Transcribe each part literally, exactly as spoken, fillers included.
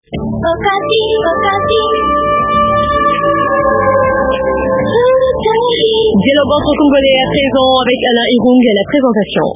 Dialogue entre Congolais à présent avec Alain Irung à la présentation.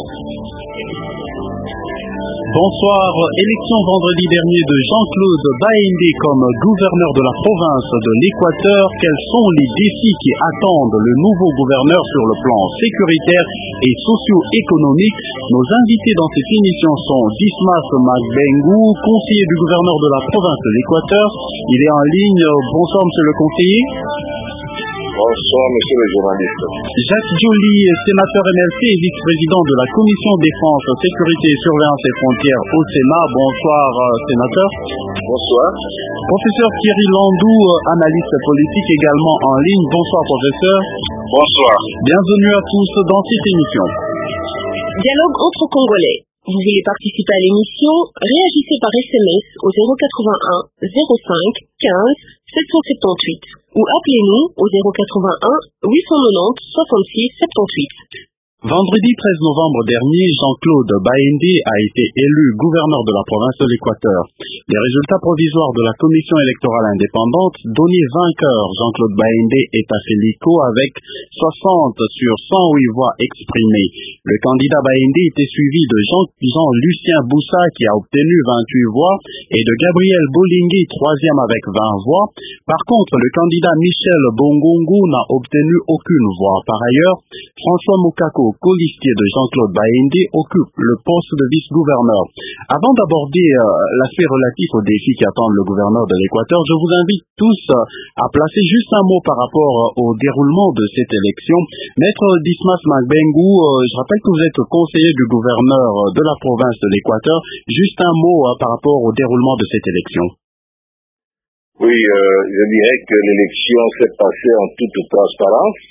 Bonsoir. Élection vendredi dernier de Jean-Claude Baendé comme gouverneur de la province de l'Équateur. Quels sont les défis qui attendent le nouveau gouverneur sur le plan sécuritaire et socio-économique? Nos invités dans cette émission sont Dismas Magbengu, conseiller du gouverneur de la province de l'Équateur. Il est en ligne. Bonsoir, monsieur le conseiller. Bonsoir, monsieur le journaliste. Jacques Joly, sénateur M L C et vice-président de la Commission défense, sécurité, surveillance et frontières au Sénat. Bonsoir, sénateur. Bonsoir. Professeur Thierry Landou, analyste politique également en ligne. Bonsoir, professeur. Bonsoir. Bienvenue à tous dans cette émission. Dialogue entre Congolais. Vous voulez participer à l'émission? Réagissez par S M S au zéro quatre-vingt-un zéro cinq quinze sept cent soixante-dix-huit ou appelez-nous au zéro quatre-vingt-un huit cent quatre-vingt-dix soixante-six soixante-dix-huit. Vendredi treize novembre dernier, Jean-Claude Baendé a été élu gouverneur de la province de l'Équateur. Les résultats provisoires de la commission électorale indépendante donnaient vainqueur. Jean-Claude Baendé est à Félico avec soixante sur cent huit voix exprimées. Le candidat Baendé était suivi de Jean, Jean-Lucien Boussa qui a obtenu vingt-huit voix et de Gabriel Bolingui troisième avec vingt voix. Par contre, le candidat Michel Bongongu n'a obtenu aucune voix. Par ailleurs, François Moukako, colistier de Jean-Claude Baendé, occupe le poste de vice-gouverneur. Avant d'aborder euh, l'aspect relatif aux défis qui attendent le gouverneur de l'Équateur, je vous invite tous euh, à placer juste un mot par rapport euh, au déroulement de cette élection. Maître Dismas Magbengu, euh, je rappelle que vous êtes conseiller du gouverneur de la province de l'Équateur. Juste un mot euh, par rapport au déroulement de cette élection. Oui, euh, je dirais que l'élection s'est passée en toute transparence.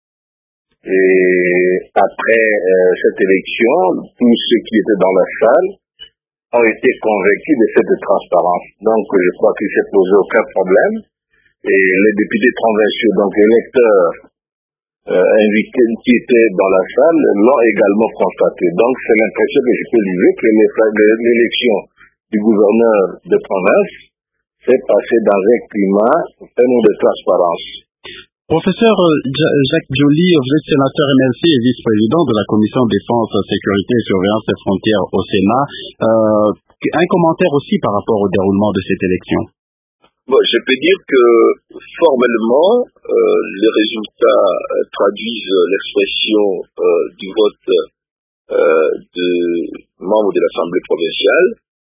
Et après euh, cette élection, tous ceux qui étaient dans la salle ont été convaincus de cette transparence. Donc, je crois qu'il ne s'est posé aucun problème. Et les députés provinciaux, donc électeurs euh, invités qui étaient dans la salle, l'ont également constaté. Donc, c'est l'impression que je peux livrer que l'élection du gouverneur de province s'est passée dans un climat vraiment de transparence. Professeur Jacques Joly, vous êtes sénateur M L C et vice-président de la Commission défense, sécurité et surveillance des frontières au Sénat. Euh, un commentaire aussi par rapport au déroulement de cette élection. Bon, je peux dire que formellement, euh, les résultats euh, traduisent l'expression euh, du vote euh, de membres de l'Assemblée provinciale.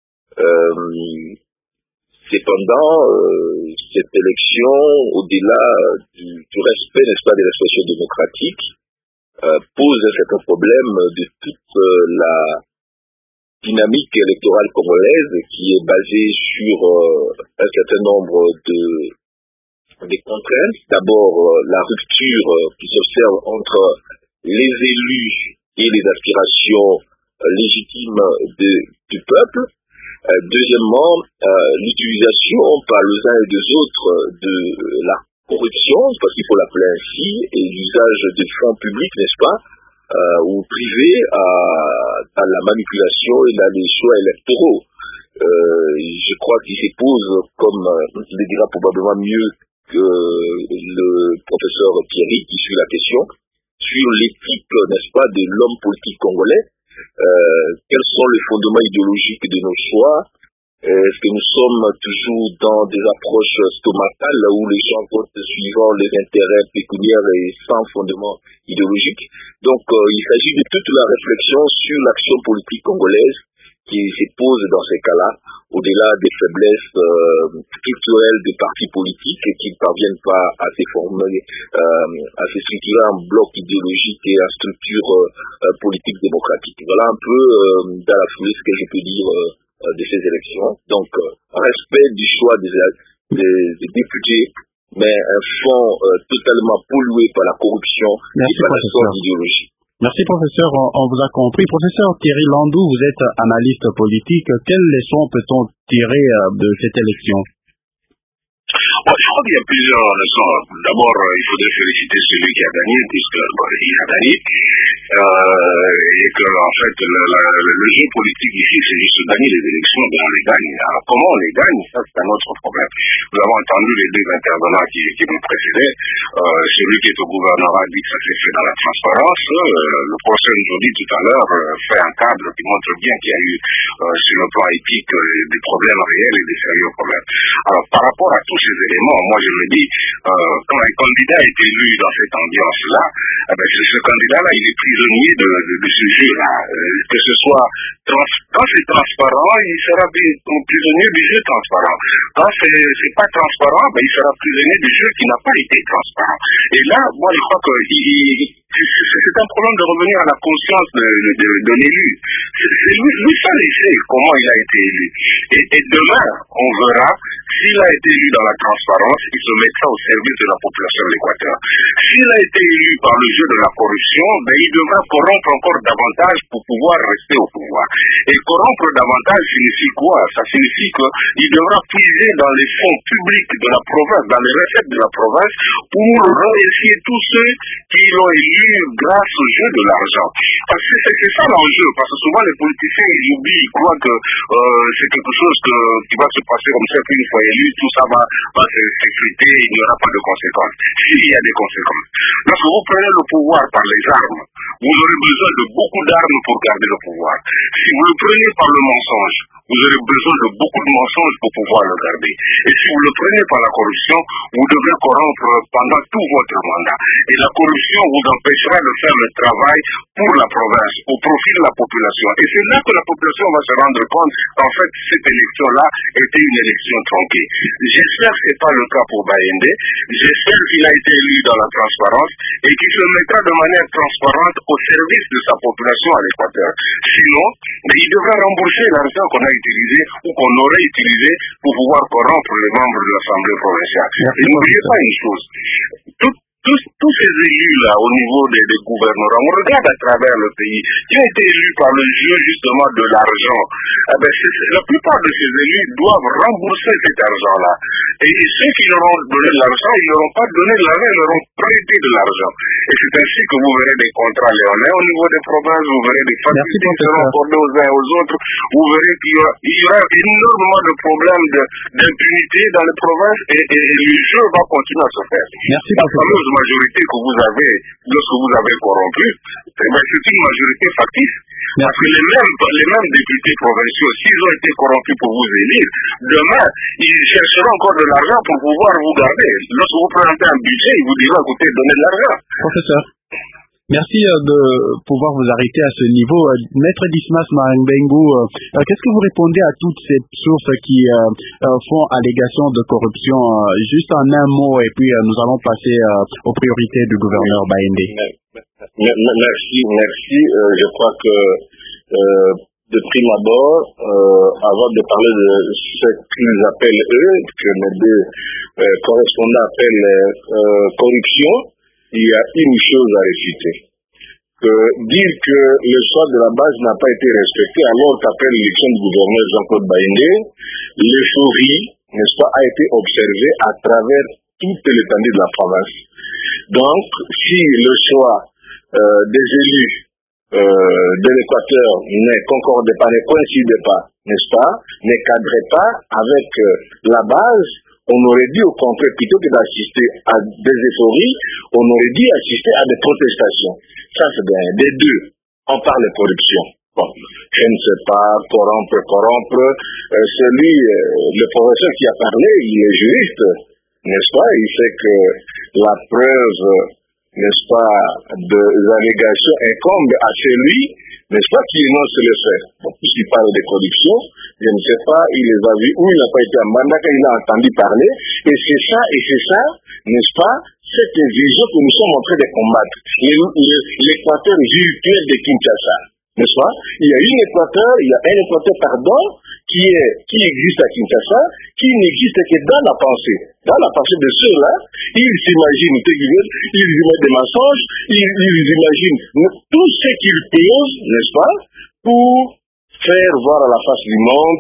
Euh, Cependant, euh, cette élection, au-delà du, du respect, n'est-ce pas, de l'expression démocratique, euh, pose un certain problème de toute euh, la dynamique électorale congolaise qui est basée sur euh, un certain nombre de, de contraintes. D'abord, euh, la rupture euh, qui s'observe entre les élus et les aspirations euh, légitimes de, du peuple. Euh, deuxièmement, euh, l'utilisation par les uns et les autres de la corruption, parce qu'il faut l'appeler ainsi, et l'usage de fonds publics, n'est-ce pas, euh, ou privés à, à la manipulation et à les choix électoraux. Euh, je crois qu'il se pose, comme euh, le dira probablement mieux que le professeur Thierry qui suit la question, sur l'éthique, n'est-ce pas, de l'homme politique congolais. Euh, quels sont les fondements idéologiques de nos choix? Est-ce que nous sommes toujours dans des approches stomatales où les gens votent suivant les intérêts pécuniaires et sans fondement idéologique? Donc euh, il s'agit de toute la réflexion sur l'action politique congolaise qui se pose dans ces cas-là, au-delà des faiblesses euh, structurelles des partis politiques qui ne parviennent pas à se former, euh, à se structurer en bloc idéologique et en structure euh, politique démocratique. Voilà un peu euh, dans la foulée ce que je peux dire euh, de ces élections. Donc, euh, respect du choix des, des, des députés, mais un fond euh, totalement pollué par la corruption. Merci, et par la sorte d'idéologie. Merci, professeur. On, on vous a compris. Professeur Thierry Landou, vous êtes analyste politique. Quelles leçons peut-on tirer de cette élection? Bon, je crois qu'il y a plusieurs raisons. D'abord, il faudrait féliciter celui qui a gagné, puisque bon, il a gagné. Euh, et que, en fait, le, le, le jeu politique ici, c'est juste de gagner les élections, ben on les gagne. Alors, comment on les gagne, ça, c'est un autre problème. Nous avons entendu les deux intervenants qui, qui m'ont précédé. Euh, celui qui est au gouvernorat dit que ça s'est fait dans la transparence. Euh, le procès aujourd'hui, tout à l'heure, euh, fait un cadre qui montre bien qu'il y a eu, euh, sur le plan éthique, euh, des problèmes réels et des sérieux problèmes. Alors, par rapport à tous ces éléments, moi, je me dis, euh, quand un candidat est élu dans cette ambiance-là, eh ben, ce candidat-là, il est prisonnier de, de, de ce jeu-là. Euh, que ce soit, trans quand c'est transparent, il sera prisonnier du jeu transparent. Quand c'est, c'est pas transparent, ben, il sera prisonnier du jeu qui n'a pas été transparent. Et là, moi, je crois que il, c'est un problème de revenir à la conscience de, de, de, de l'élu. C'est lui, lui seul, il sait comment il a été élu. Et, et demain, on verra, s'il a été élu dans la transparence, il se mettra au service de la population de l'Équateur. S'il a été élu par le jeu de la corruption, ben, il devra corrompre encore davantage pour pouvoir rester au pouvoir. Et corrompre davantage signifie quoi? Ça signifie qu'il devra puiser dans les fonds publics de la province, dans les recettes de la province, pour remercier tous ceux qui l'ont élu grâce au jeu de l'argent. Parce que c'est ça l'enjeu, parce que souvent les politiciens ils oublient, ils croient que euh, c'est quelque chose que, qui va se passer comme ça, qu'une fois élu, tout ça va, va s'effriter, il n'y aura pas de conséquences. S'il y a des conséquences. Lorsque vous prenez le pouvoir par les armes, vous aurez besoin de beaucoup d'armes pour garder le pouvoir. Si vous le prenez par le mensonge, vous aurez besoin de beaucoup de mensonges pour pouvoir le garder. Et si vous le prenez par la corruption, vous devrez corrompre pendant tout votre mandat. Et la corruption vous empêchera de faire le travail pour la province, au profit de la population. Et c'est là que la population va se rendre compte qu'en fait, cette élection-là était une élection tronquée. J'espère que ce n'est pas le cas pour Bayende. J'espère qu'il a été élu dans la transparence et qu'il se mettra de manière transparente au service de sa population à l'Équateur. Sinon, il devra rembourser l'argent qu'on a utilisé ou qu'on aurait utilisé pour pouvoir corrompre les membres de l'Assemblée provinciale. Et n'oubliez pas une chose, tout Tous, tous ces élus-là, au niveau des, des gouvernements, on regarde à travers le pays, qui ont été élus par le jeu justement de l'argent. Eh ben, la plupart de ces élus doivent rembourser cet argent-là. Et ceux qui leur ont donné l'argent, ils ne leur ont pas donné l'argent, ils leur ont prêté de l'argent. Et c'est ainsi que vous verrez des contrats léonais au niveau des provinces, vous verrez des facilités qui seront accordées aux uns et aux autres, vous verrez qu'il y aura, il y aura énormément de problèmes d'impunité dans les provinces et, et, et le jeu va continuer à se faire. Merci la fameuse majorité que vous avez, lorsque vous avez corrompu, c'est une majorité factice. Parce que les mêmes, les mêmes députés provinciaux, s'ils ont été corrompus pour vous élire, demain, ils chercheront encore de l'argent pour pouvoir vous garder. Lorsque vous présentez un budget, ils vous diront, écoutez, donnez de l'argent. Professeur, merci de pouvoir vous arrêter à ce niveau. Maître Dismas Marenbengu, qu'est-ce que vous répondez à toutes ces sources qui font allégation de corruption? Juste en un mot, et puis nous allons passer aux priorités du gouverneur Bayende. Merci, merci. Euh, je crois que euh, de prime abord, euh, avant de parler de ce qu'ils appellent eux, que mes deux euh, correspondants appellent euh, corruption, il y a une chose à réfuter. Que dire que le choix de la base n'a pas été respecté alors qu'après l'élection du gouverneur Jean-Claude Bayende, l'euphorie, n'est-ce pas, a été observée à travers toute l'étendue de la province. Donc, si le choix euh, des élus euh, de l'Équateur ne concordait pas, ne coïncidait pas, n'est-ce pas, ne cadrait pas avec euh, la base, on aurait dû au contraire, plutôt que d'assister à des euphories, on aurait dû assister à des protestations. Ça, c'est bien. Des deux, on parle de corruption. Bon, je ne sais pas, corrompre, corrompre. Euh, celui, euh, le professeur qui a parlé, il est juriste, n'est-ce pas? Il sait que la preuve, n'est-ce pas, des allégations incombe à celui, n'est-ce pas, qui énonce le fait. Bon, puisqu'il parle de corruption, je ne sais pas, il les a vus ou il n'a pas été à Mandaka, il a entendu parler, et c'est ça, et c'est ça, n'est-ce pas, cette vision que nous sommes en train de combattre. L'Équateur virtuel de Kinshasa, n'est-ce pas? Il y a une Équateur, il y a un Équateur, pardon, qui est, qui existe à Kinshasa, qui n'existe que dans la pensée. Dans la pensée de ceux-là, ils s'imaginent, ils imaginent des mensonges, ils, ils imaginent tout ce qu'ils posent, n'est-ce pas, pour faire voir à la face du monde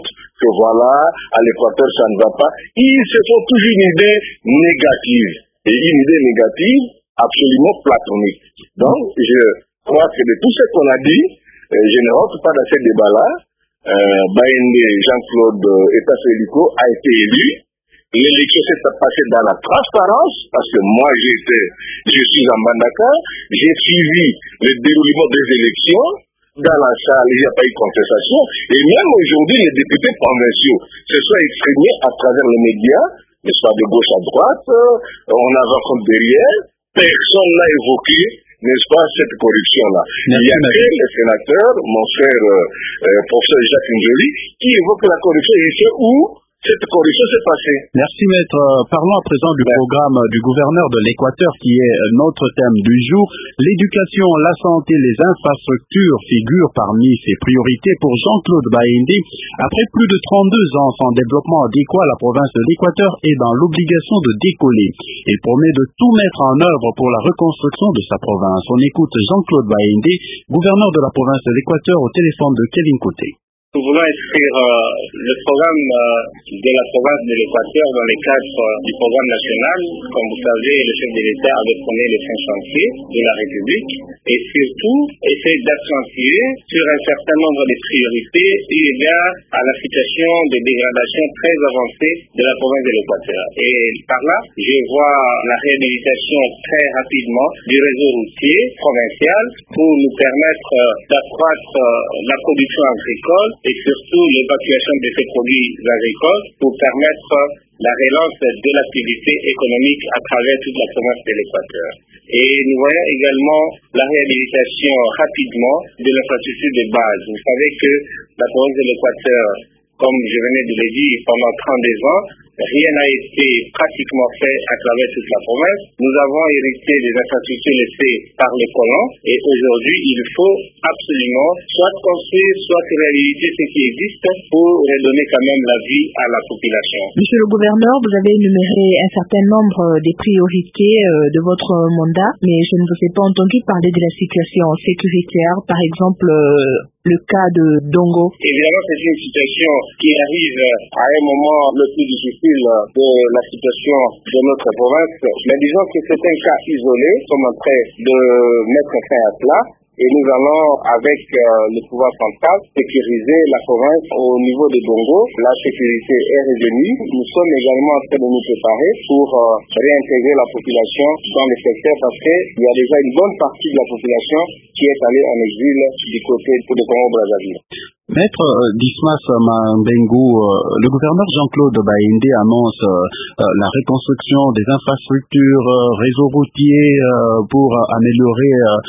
que voilà, à l'Équateur ça ne va pas. Ils se font toujours une idée négative. Et une idée négative absolument platonique. Donc, je crois que de tout ce qu'on a dit, je ne rentre pas dans ces débats-là. Euh, Baende Jean-Claude Etafeliko a été élu. L'élection s'est passée dans la transparence, parce que moi j'étais, je suis à Mbandaka, j'ai suivi le déroulement des élections. Dans la salle, il n'y a pas eu de contestation. Et même aujourd'hui, les députés provinciaux se sont exprimés à travers les médias, n'est-ce pas, de gauche à droite, on avance comme derrière. Personne n'a évoqué, n'est-ce pas, cette corruption-là. Il y a que les sénateurs, mon frère euh, professeur Jacques Njoli, qui évoque la corruption. Il sait où cette corruption s'est passée. Merci maître. Parlons à présent du programme du gouverneur de l'Équateur qui est notre thème du jour. L'éducation, la santé, les infrastructures figurent parmi ses priorités pour Jean-Claude Baende. Après plus de trente-deux ans sans développement adéquat, la province de l'Équateur est dans l'obligation de décoller. Il promet de tout mettre en œuvre pour la reconstruction de sa province. On écoute Jean-Claude Baende, gouverneur de la province de l'Équateur, au téléphone de Kevin Côté. Nous voulons inscrire euh, le programme euh, de la province de l'Équateur dans le cadre euh, du programme national. Comme vous savez, le chef de l'État avait promis les cinq chantiers de la République et surtout essayer d'accentuer sur un certain nombre de priorités eu égard à la situation de dégradation très avancée de la province de l'Équateur. Et par là, je vois la réhabilitation très rapidement du réseau routier provincial pour nous permettre euh, d'accroître euh, la production agricole et surtout l'évacuation de ces produits agricoles pour permettre la relance de l'activité économique à travers toute la province de l'Équateur. Et nous voyons également la réhabilitation rapidement de l'infrastructure de base. Vous savez que la province de l'Équateur, comme je venais de le dire, pendant trente-deux ans, rien n'a été pratiquement fait à travers toute la province. Nous avons hérité des infrastructures laissées par les colons et aujourd'hui, il faut absolument soit construire, soit réhabiliter ce qui existe pour redonner quand même la vie à la population. Monsieur le gouverneur, vous avez énuméré un certain nombre des priorités de votre mandat, mais je ne vous ai pas entendu parler de la situation sécuritaire, par exemple le cas de Dongo. Évidemment, c'est une situation qui arrive à un moment le plus difficile de la situation de notre province. Mais disons que c'est un cas isolé. Nous sommes en train de mettre fin à cela. Et nous allons, avec euh, le pouvoir central, sécuriser la province au niveau de Dongo. La sécurité est revenue. Nous sommes également en train de nous préparer pour euh, réintégrer la population dans le secteur parce qu'il y a déjà une bonne partie de la population qui est allée en exil du côté de Congo-Brazzaville. Maître Dismas Mambengu, le gouverneur Jean-Claude Baende annonce la reconstruction des infrastructures, réseaux routiers pour améliorer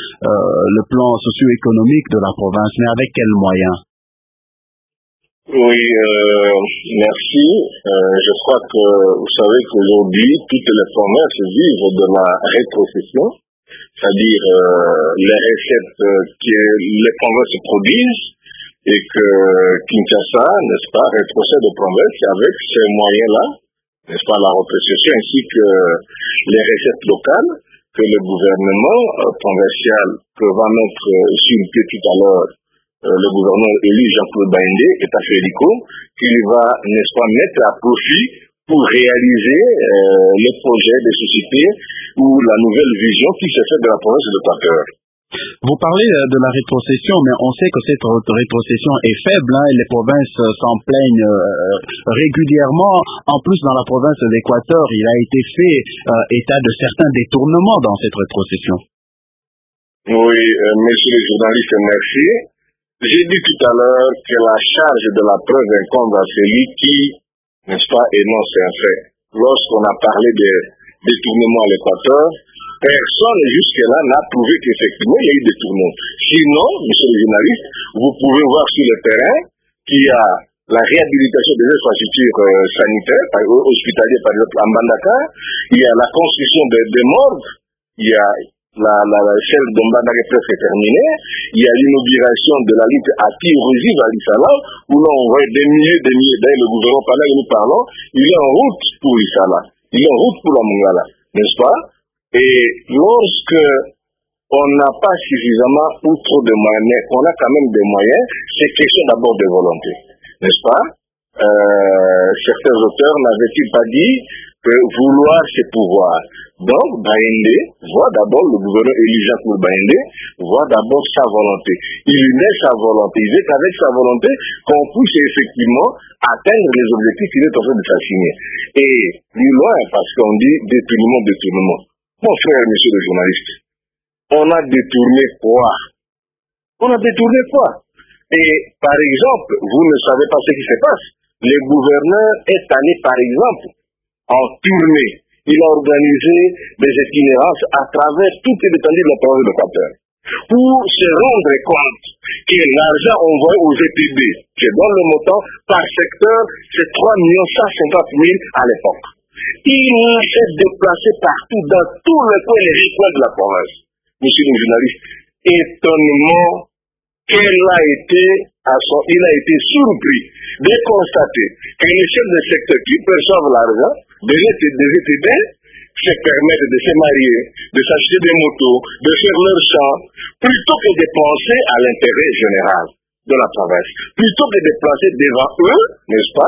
le plan socio-économique de la province, mais avec quels moyens? Oui, euh, merci. Euh, je crois que vous savez qu'aujourd'hui, toutes les provinces vivent de la rétrocession, c'est-à-dire euh, les recettes que les provinces produisent, et que Kinshasa, n'est-ce pas, rétrocède aux provinces avec ces moyens-là, n'est-ce pas, la rétrocession ainsi que les recettes locales que le gouvernement euh, provincial que va mettre euh, sur le pied tout à l'heure euh, le gouvernement élu Jean-Claude Baende et Tafeliko, qu'il va, n'est-ce pas, mettre à profit pour réaliser euh, les projets des sociétés ou la nouvelle vision qui s'est faite de la province de l'Équateur. Vous parlez de la rétrocession, mais on sait que cette rétrocession est faible, hein, et les provinces s'en plaignent euh, régulièrement. En plus, dans la province de l'Équateur, il a été fait euh, état de certains détournements dans cette rétrocession. Oui, euh, messieurs les journalistes, merci. J'ai dit tout à l'heure que la charge de la preuve incombe à celui qui, n'est-ce pas, énonce un fait. Lorsqu'on a parlé de détournement à l'Équateur, personne jusque-là n'a prouvé qu'effectivement il y a eu des détournements. Sinon, monsieur le journaliste, vous pouvez voir sur le terrain qu'il y a la réhabilitation des infrastructures euh, sanitaires, par, hospitalières par exemple à Mbandaka, il y a la construction des de morgues, il y a la, la, la chaîne de Mbandaka est presque terminée, il y a l'inauguration de la lutte anti-érosive à l'Issala, où l'on voit des milliers des milliers, d'ailleurs le gouvernement pendant que nous parlons, il est en route pour l'Issala, il est en route pour la Mongala, n'est-ce pas? Et lorsque on n'a pas suffisamment ou trop de moyens, mais on a quand même des moyens, c'est question d'abord de volonté, n'est-ce pas? euh, certains auteurs n'avaient-ils pas dit que vouloir c'est pouvoir. Donc, Baïndé voit d'abord, le gouverneur élu Jean-Claude Baïndé voit d'abord sa volonté. Il met sa volonté. Il veut qu'avec sa volonté, qu'on puisse effectivement atteindre les objectifs qu'il est en train de s'assigner. Et plus loin, parce qu'on dit détournement, détournement. Mon frère, monsieur le journaliste, on a détourné quoi? On a détourné quoi? Et par exemple, vous ne savez pas ce qui se passe. Le gouverneur est allé, par exemple, en tournée. Il a organisé des itinérances à travers toute l'étendue de la province de l'Équateur pour se rendre compte que l'argent envoyé aux E P B, qui est dans le montant par secteur, c'est trois millions cent cinquante mille à l'époque. Il s'est déplacé partout, dans tous les coins et les recoins de la province. Monsieur le journaliste, étonnement qu'elle a été, à son, il a été surpris de constater que les chefs de secteur qui perçoivent l'argent des E P B se permettent de se marier, de s'acheter des motos, de faire leur champ, plutôt que de penser à l'intérêt général de la province, plutôt que de placer devant eux, n'est-ce pas,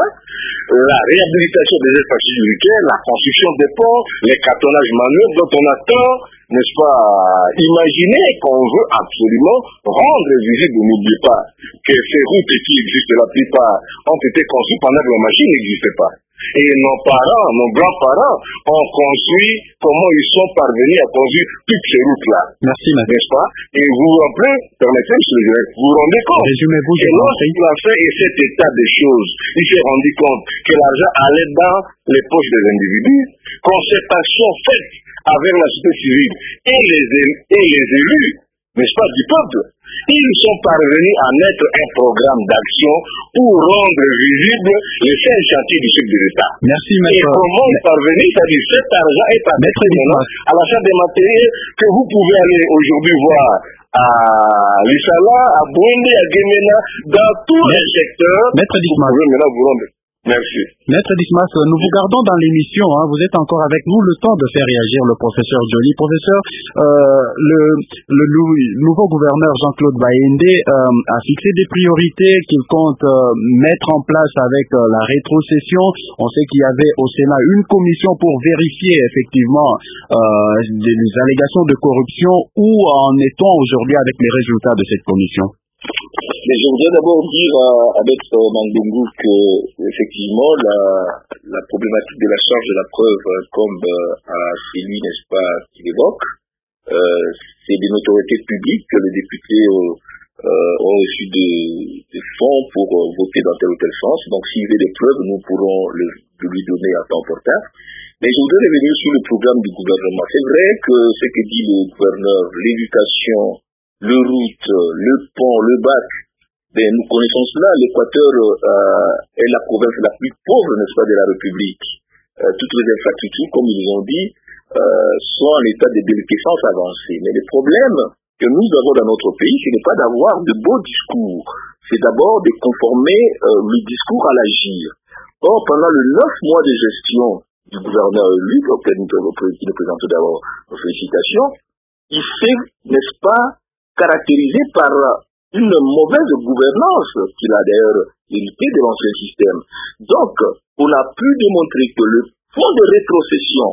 la réhabilitation des infrastructures, la construction des ponts, les cartonnages manuels dont on attend, n'est-ce pas, imaginez qu'on veut absolument rendre visible. N'oubliez pas que ces routes qui existent, la plupart, ont été conçues pendant que les machines n'existaient pas. Et nos parents, nos grands-parents ont construit comment ils sont parvenus à construire toutes ces routes-là. Merci, Mathieu. N'est-ce pas? Et vous vous rappelez, permettez-moi, vous vous rendez compte? Résumez-vous, et lorsqu'il a fait cet état des choses, il s'est rendu compte que l'argent allait dans les poches des individus, concertation faite avec la société civile et les, et les élus, n'est-ce pas, du peuple. Ils sont parvenus à mettre un programme d'action pour rendre visible les cinq chantiers du chef de l'État. Merci, maître. Et comment ils sont parvenus, c'est-à-dire cet argent est parti à l'achat des matériels que vous pouvez aller aujourd'hui voir à Lissala, à Bouindé, à Guémena, dans tous les secteurs. Maître Dismas. Vous pouvez maintenant vous rendre. Merci. Maître Dismas, nous vous gardons dans l'émission, hein. Vous êtes encore avec nous, le temps de faire réagir le professeur Joly. Professeur, euh, le, le nouveau gouverneur Jean-Claude Baïndé euh, a fixé des priorités qu'il compte euh, mettre en place avec euh, la rétrocession. On sait qu'il y avait au Sénat une commission pour vérifier effectivement euh, des allégations de corruption. Où en est-on aujourd'hui avec les résultats de cette commission? Mais je voudrais d'abord dire à, à Maître Mandungu que, effectivement, la, la problématique de la charge de la preuve, comme euh, à celui, n'est-ce pas, qui l'évoque, euh, c'est des notoriétés publiques que les députés euh, euh, ont reçu des de fonds pour euh, voter dans tel ou tel sens. Donc, s'il y a des preuves, nous pourrons le, le lui donner à temps portant. Mais je voudrais revenir sur le programme du gouvernement. C'est vrai que ce que dit le gouverneur, l'éducation, le route, le pont, le bac, ben, nous connaissons cela. L'Équateur euh, est la province la plus pauvre, n'est-ce pas, de la République. Euh, toutes les infrastructures, comme ils ont dit, euh, sont en état de déliquescence avancée. Mais le problème que nous avons dans notre pays, ce n'est pas d'avoir de beaux discours. C'est d'abord de conformer euh, le discours à l'agir. Or, pendant les neuf mois de gestion du gouverneur élu, auquel nous présentons d'abord nos félicitations, il s'est, n'est-ce pas, caractérisé par une mauvaise gouvernance qu'il a d'ailleurs hérité de l'ancien système. Donc, on a pu démontrer que le fonds de rétrocession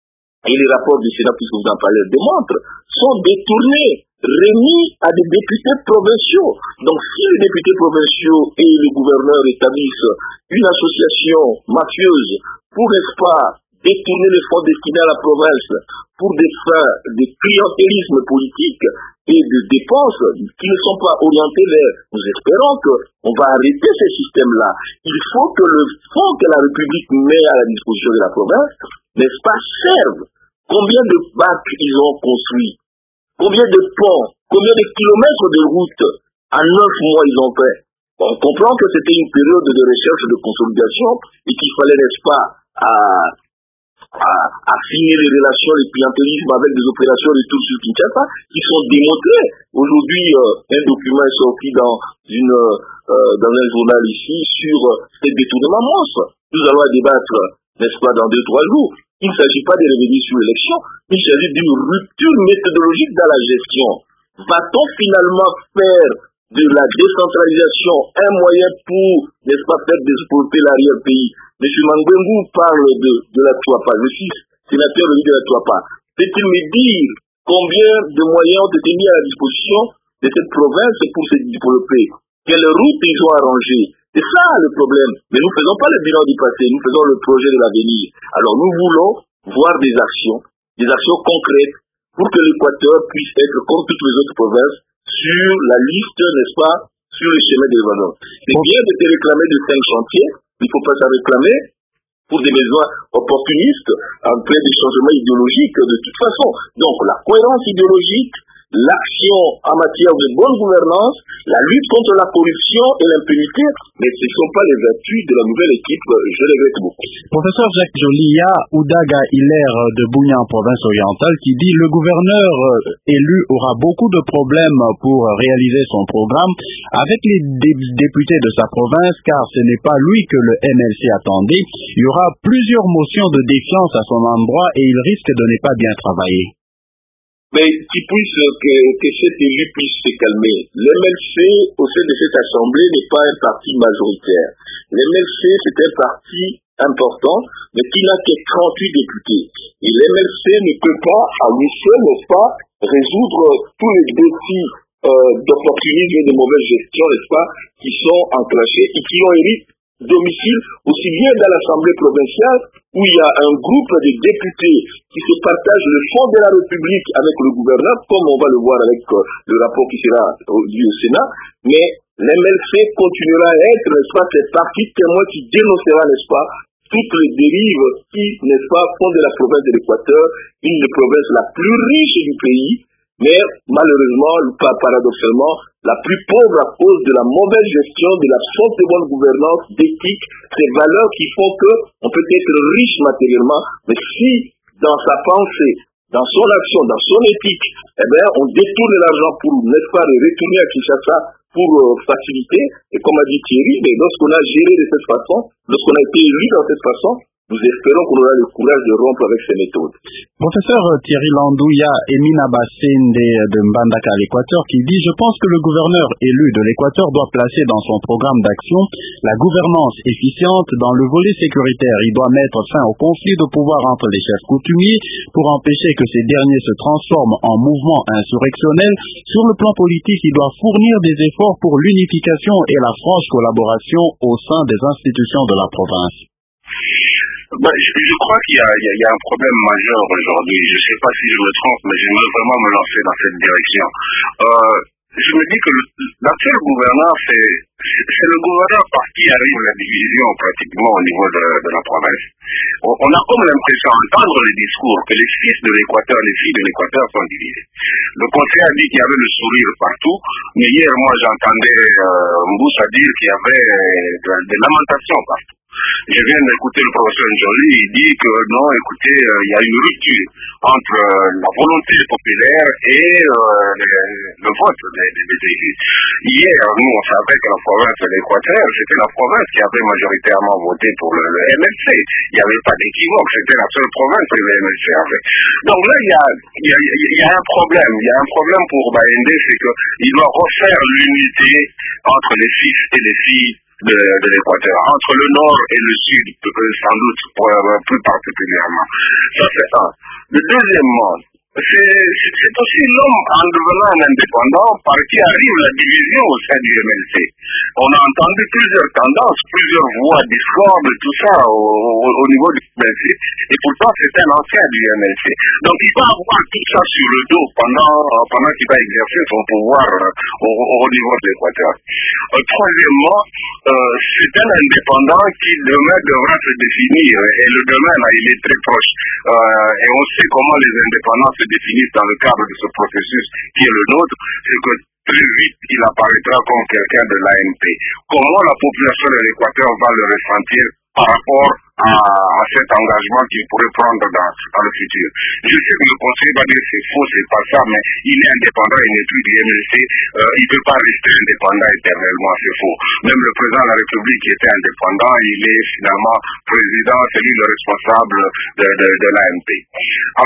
et les rapports du Sénat, puisque vous en parlez, démontrent, sont détournés, remis à des députés provinciaux. Donc, si les députés provinciaux et le gouverneur établissent une association mafieuse pour, n'est-ce pas, détourner les fonds destinés à la province pour des fins de clientélisme politique et de dépenses qui ne sont pas orientées vers, nous espérons qu'on va arrêter ce système-là. Il faut que le fonds que la République met à la disposition de la province, n'est-ce pas, serve. Combien de bacs ils ont construits? Combien de ponts? Combien de kilomètres de routes? En neuf mois ils ont fait. On comprend que c'était une période de recherche et de consolidation et qu'il fallait, n'est-ce pas, à à affiner les relations, les clientélismes avec des opérations retour sur Kinshasa qui sont démontrées. Aujourd'hui, euh, un document est sorti dans une euh, dans un journal ici sur euh, ces détournements monstres. Nous allons débattre, n'est-ce pas, dans deux, trois jours. Il ne s'agit pas de revenir sur l'élection, il s'agit d'une rupture méthodologique dans la gestion. Va-t-on finalement faire de la décentralisation un moyen pour, n'est-ce pas, peut-être d'exporter l'arrière-pays. M. Mangbengu parle de, de la Touapa, je suis sénateur de la Touapa. Peut-il me dire combien de moyens ont été mis à la disposition de cette province pour se développer? Quelles routes ils ont arrangées? C'est ça le problème. Mais nous ne faisons pas le bilan du passé, nous faisons le projet de l'avenir. Alors nous voulons voir des actions, des actions concrètes pour que l'Équateur puisse être, comme toutes les autres provinces, sur la liste, n'est-ce pas, sur le chemin de l'évasion. C'est bien de te réclamer de cinq chantiers, il ne faut pas s'en réclamer pour des besoins opportunistes, en plein des changements idéologiques de toute façon. Donc la cohérence idéologique, l'action en matière de bonne gouvernance, la lutte contre la corruption et l'impunité, mais ce ne sont pas les vertus de la nouvelle équipe, je le regrette beaucoup. Professeur Jacques Jolia, Oudaga Hilaire de Bougna en province orientale, qui dit le gouverneur élu aura beaucoup de problèmes pour réaliser son programme avec les dé- députés de sa province, car ce n'est pas lui que le M L C attendait. Il y aura plusieurs motions de défiance à son endroit et il risque de ne pas bien travailler. Mais qui puisse, que, que cet élu puisse se calmer. L'M L C, au sein de cette assemblée, n'est pas un parti majoritaire. L'M L C, c'est un parti important, mais qui n'a que trente-huit députés. Et l'M L C ne peut pas, à lui seul, n'est-ce pas, résoudre tous les défis euh, d'opportunisme et de mauvaise gestion, n'est-ce pas, qui sont enclenchés et qui ont hérité domicile aussi bien dans l'Assemblée provinciale où il y a un groupe de députés qui se partagent le fond de la République avec le gouverneur, comme on va le voir avec euh, le rapport qui sera dû au Sénat, mais l'M L C continuera à être, n'est-ce pas, cette partie témoin qui dénoncera, n'est-ce pas, toutes les dérives qui, n'est-ce pas, font de la province de l'Équateur une des provinces la plus riche du pays, mais malheureusement, paradoxalement, la plus pauvre à cause de la mauvaise gestion, de l'absence de bonne gouvernance, d'éthique, ces valeurs qui font qu'on peut être riche matériellement, mais si dans sa pensée, dans son action, dans son éthique, eh bien, on détourne l'argent pour, n'est-ce pas, le retourner à Kinshasa pour euh, faciliter, et comme a dit Thierry, mais lorsqu'on a géré de cette façon, lorsqu'on a été élu dans cette façon, nous espérons qu'on aura le courage de rompre avec ces méthodes. Professeur Thierry Landouya, Emina Bassende de Mbandaka à l'Équateur, qui dit « Je pense que le gouverneur élu de l'Équateur doit placer dans son programme d'action la gouvernance efficiente dans le volet sécuritaire. Il doit mettre fin au conflit de pouvoir entre les chefs coutumiers pour empêcher que ces derniers se transforment en mouvement insurrectionnel. Sur le plan politique, il doit fournir des efforts pour l'unification et la franche collaboration au sein des institutions de la province. » Ben, je, je crois qu'il y a, il y a, il y a un problème majeur aujourd'hui. Je ne sais pas si je me trompe, mais j'aimerais vraiment me lancer dans cette direction. Euh, je me dis que l'actuel gouverneur, c'est, c'est le gouverneur par qui arrive la division pratiquement au niveau de, de la province. On, on a comme l'impression d'entendre les discours que les fils de l'Équateur, les filles de l'Équateur sont divisés. Le conseiller a dit qu'il y avait le sourire partout, mais hier, moi, j'entendais euh, Mboussa dire qu'il y avait des lamentations partout. Je viens d'écouter le professeur Njoli, il dit que non, écoutez, euh, il y a une rupture entre euh, la volonté populaire et euh, le, le vote des, des, des élus. Hier, nous, on savait que la province de l'Équateur, c'était la province qui avait majoritairement voté pour le, le M L C. Il n'y avait pas d'équivoque, c'était la seule province que le M L C avait. Donc là, il y a, il y a, il y a un problème. Il y a un problème pour Baendé, c'est qu'il doit refaire l'unité entre les fils et les filles de, de l'Équateur, entre le nord et le sud, sans doute, pour, plus particulièrement. Ça, c'est un. Le deuxièmement, c'est, c'est aussi l'homme, en devenant un indépendant, par qui arrive la division au sein du M L C. On a entendu plusieurs tendances, plusieurs voix discordes, tout ça au, au, au niveau du M L C, et pourtant c'est un ancien du M L C. Donc il va avoir tout ça sur le dos pendant, pendant qu'il va exercer son pouvoir au, au niveau de l'Équateur. Euh, troisièmement, euh, c'est un indépendant qui demain devra se définir, et le demain là, il est très proche, euh, et on sait comment les indépendants se définissent dans le cadre de ce processus qui est le nôtre, c'est que très vite il apparaîtra comme quelqu'un de l'A N P. Comment la population de l'Équateur va le ressentir par rapport à, à cet engagement qu'il pourrait prendre dans, dans le futur. Je sais que le conseil va dire c'est faux, c'est pas ça, mais il est indépendant, il n'est plus du M L C, euh, il ne peut pas rester indépendant éternellement, c'est faux. Même le président de la République qui était indépendant, il est finalement président, c'est lui le responsable de, de, de l'A N P. Alors,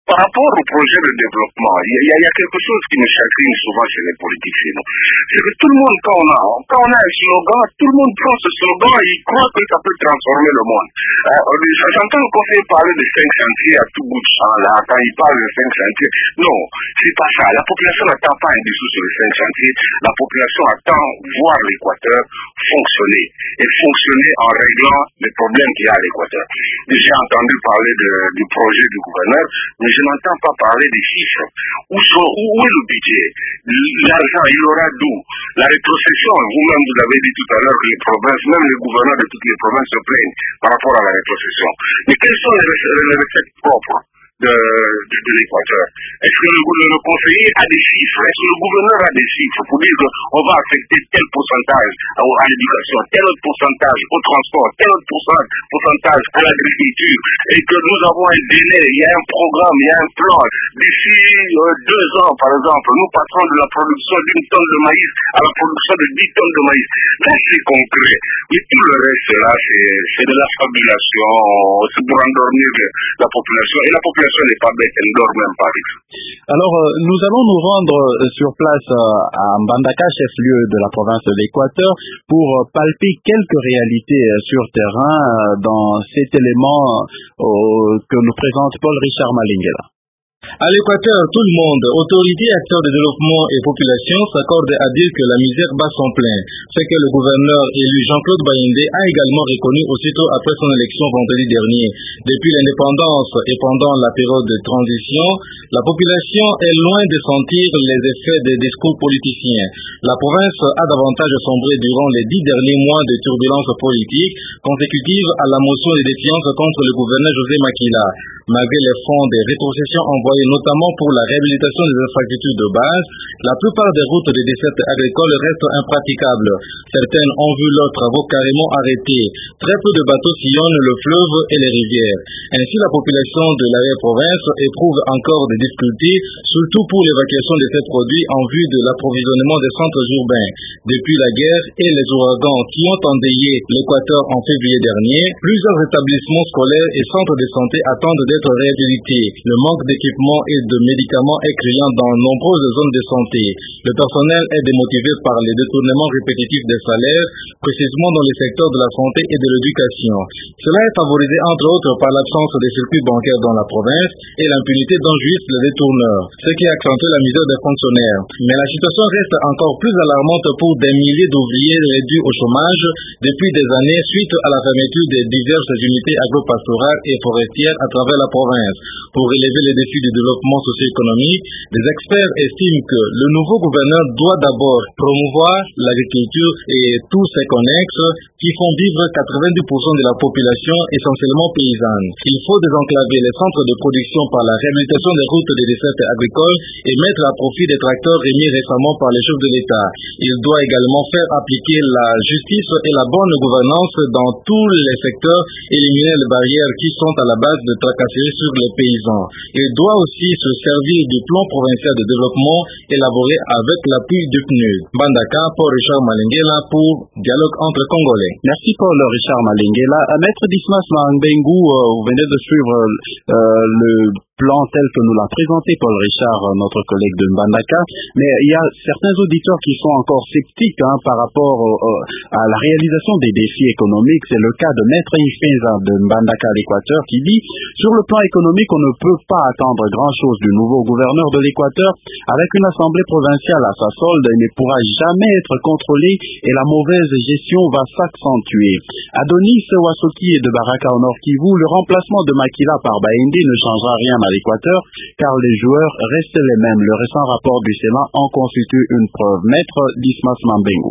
par rapport au projet de développement, il y, y, y a quelque chose qui me chagrine souvent chez les politiques chez nous. C'est que tout le monde, quand on a, quand on a un slogan, tout le monde prend ce slogan et il croit que ça peut transformer le monde. Euh, J'entends le conseiller parler de cinq chantiers à tout bout de champ, là, quand il parle de cinq chantiers. Non, c'est pas ça. La population n'attend pas un dessous sur les cinq chantiers. La population attend voir l'Équateur fonctionner. Et fonctionner en réglant les problèmes qu'il y a à l'Équateur. J'ai entendu parler de, du projet du gouverneur, mais je n'entends pas parler des chiffres. Où, sont, où, où est le budget? L'argent, il aura d'où? La rétrocession, vous-même vous avez dit tout à l'heure que les provinces, même les gouverneurs de toutes les provinces se plaignent par rapport à la rétrocession. Mais quelles sont les, les recettes propres de, de, de l'Équateur? Est-ce que le, le, le conseiller a des chiffres? Est-ce que le gouverneur a des chiffres pour dire qu'on va affecter tel pourcentage à, à l'éducation, tel autre pourcentage au transport, tel autre pourcentage à l'agriculture, et que nous avons un délai, il y a un programme, il y a un plan. D'ici euh, deux ans, par exemple, nous passerons de la production d'une tonne de maïs à la production de dix tonnes de maïs. Là, c'est concret. Et tout le reste, là, c'est de la fabulation, c'est pour endormir la population. Et la population n'est pas bête, elle ne dort même pas. Alors, euh, nous allons nous rendre euh, sur place euh, à Mbandaka, chef-lieu de la province de l'Équateur, pour euh, palper quelques réalités euh, sur terrain euh, dans cet élément euh, que nous présente Paul Richard Malingela. À l'Équateur, tout le monde, autorités, acteurs de développement et population s'accordent à dire que la misère bat son plein. Ce que le gouverneur élu Jean-Claude Bayendé a également reconnu aussitôt après son élection vendredi dernier. Depuis l'indépendance et pendant la période de transition, la population est loin de sentir les effets des discours politiciens. La province a davantage sombré durant les dix derniers mois de turbulences politiques consécutives à la motion de défiance contre le gouverneur José Makila. Malgré les fonds des rétrocessions envoyés notamment pour la réhabilitation des infrastructures de base, la plupart des routes des dessertes agricoles restent impraticables. Certaines ont vu leurs travaux carrément arrêtés. Très peu de bateaux sillonnent le fleuve et les rivières. Ainsi, la population de l'arrière-province éprouve encore des difficultés, surtout pour l'évacuation de ces produits en vue de l'approvisionnement des centres urbains. Depuis la guerre et les ouragans qui ont endeuillé l'Équateur en février dernier, plusieurs établissements scolaires et centres de santé attendent d'être réhabilités. Le manque d'équipements et de médicaments est criant dans nombreuses zones de santé. Le personnel est démotivé par les détournements répétitifs des salaires, précisément dans les secteurs de la santé et de l'éducation. Cela est favorisé entre autres par l'absence des circuits bancaires dans la province et l'impunité dont jouissent les détourneurs, ce qui accentue la misère des fonctionnaires. Mais la situation reste encore plus alarmante pour des milliers d'ouvriers réduits au chômage depuis des années suite à la fermeture des diverses unités agro-pastorales et forestières à travers la province. Pour relever les défis du développement socio-économique, les experts estiment que le nouveau gouverneur doit d'abord promouvoir l'agriculture et tous ses connexes qui font vivre quatre-vingt-dix pour cent de la population essentiellement paysanne. Il faut désenclaver les centres de production par la réhabilitation des routes des dessertes agricoles et mettre à profit des tracteurs remis récemment par les chefs de l'État. Il doit également faire appliquer la justice et la bonne gouvernance dans tous les secteurs, éliminer les barrières qui sont à la base de tracasseries sur les paysans. Il doit aussi se servir du plan provincial de développement élaboré avec l'appui du P N U D. Mbandaka, Paul Richard Malingela pour Dialogue entre Congolais. Merci Paul Richard Malingela. Maître Dismas Mangbengu, euh, vous venez de suivre euh, le plan tel que nous l'a présenté Paul Richard, notre collègue de Mbandaka, mais il y a certains auditeurs qui sont encore sceptiques hein, par rapport au, au, à la réalisation des défis économiques. C'est le cas de Maître Ifeza de Mbandaka à l'Équateur qui dit « Sur le plan économique, on ne peut pas attendre grand-chose du nouveau gouverneur de l'Équateur. Avec une assemblée provinciale à sa solde, il ne pourra jamais être contrôlé et la mauvaise gestion va s'accentuer. » Adonis Wasoki et de Baraka au Nord Kivu, le remplacement de Makila par Bayendé ne changera rien à l'Équateur, car les joueurs restent les mêmes. Le récent rapport du Sénat en constitue une preuve. Maître Dismas Mangbengu.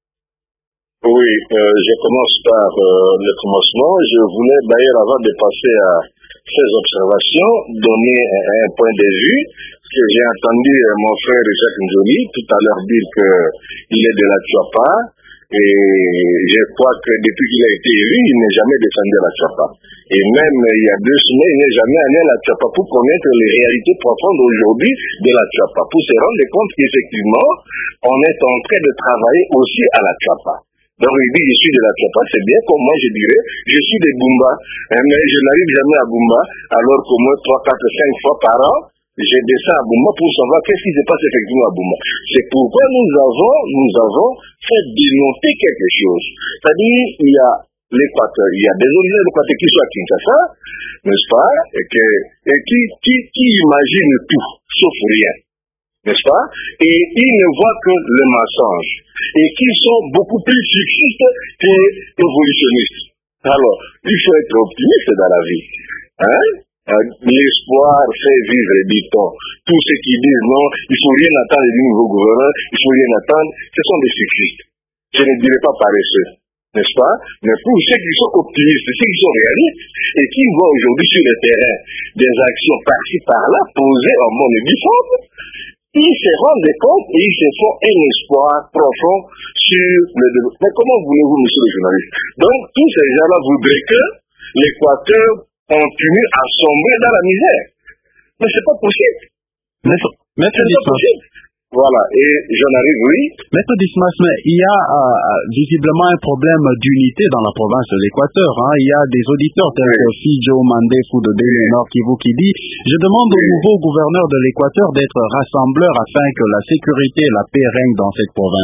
Oui, euh, je commence par euh, le commencement. Je voulais d'ailleurs, avant de passer à ces observations, donner un, un point de vue, que j'ai entendu euh, mon frère Jacques Njoli tout à l'heure dire qu'il est de la Tchouapa, et je crois que depuis qu'il a été élu, il n'est jamais descendu à la Tchouapa. Et même il y a deux semaines, il n'est jamais allé à la Tchouapa pour connaître les réalités profondes aujourd'hui de la Tchouapa, pour se rendre compte qu'effectivement, on est en train de travailler aussi à la Tchouapa. Donc il dit, je suis de la Tchapa, c'est bien, comme moi je dirais, je suis de Bumba, hein, mais je n'arrive jamais à Bumba, alors qu'au moins trois, quatre, cinq fois par an, je descends à Bumba pour savoir qu'est-ce qui se passe effectivement à Bumba. C'est pourquoi nous avons, nous avons fait dénoncer quelque chose. C'est-à-dire, il y a l'Équateur, il y a des origines de l'Équateur qui sont à Kinshasa, n'est-ce pas, et, que, et qui, qui, qui imaginent tout, sauf rien. N'est-ce pas? Et ils ne voient que le mensonge. Et qui sont beaucoup plus fixistes qu'évolutionnistes. Alors, il faut être optimiste dans la vie. Hein? L'espoir fait vivre, dit-on. Tous ceux qui disent non, il ne faut rien attendre du nouveau gouverneur, il ne faut rien attendre, ce sont des fixistes. Je ne dirais pas paresseux. N'est-ce pas? Mais pour ceux qui sont optimistes, ceux qui sont réalistes, et qui voient aujourd'hui sur le terrain des actions par-ci par-là, posées en bonne et due forme, ils se rendent compte et ils se font un espoir profond sur le développement. Mais comment voulez-vous, monsieur le journaliste? Donc, tous ces gens-là voudraient que l'Équateur continue à sombrer dans la misère. Mais c'est pas possible. Maître, Maître c'est pas possible. Voilà, et j'en arrive, oui. Maître Dismas, mais il y a euh, visiblement un problème d'unité dans la province de l'Équateur. Hein. Il y a des auditeurs tels oui. que Fijo Mandefou de Nord Kivu qui dit « Je demande oui. au nouveau gouverneur de l'Équateur d'être rassembleur afin que la sécurité et la paix règnent dans cette province. »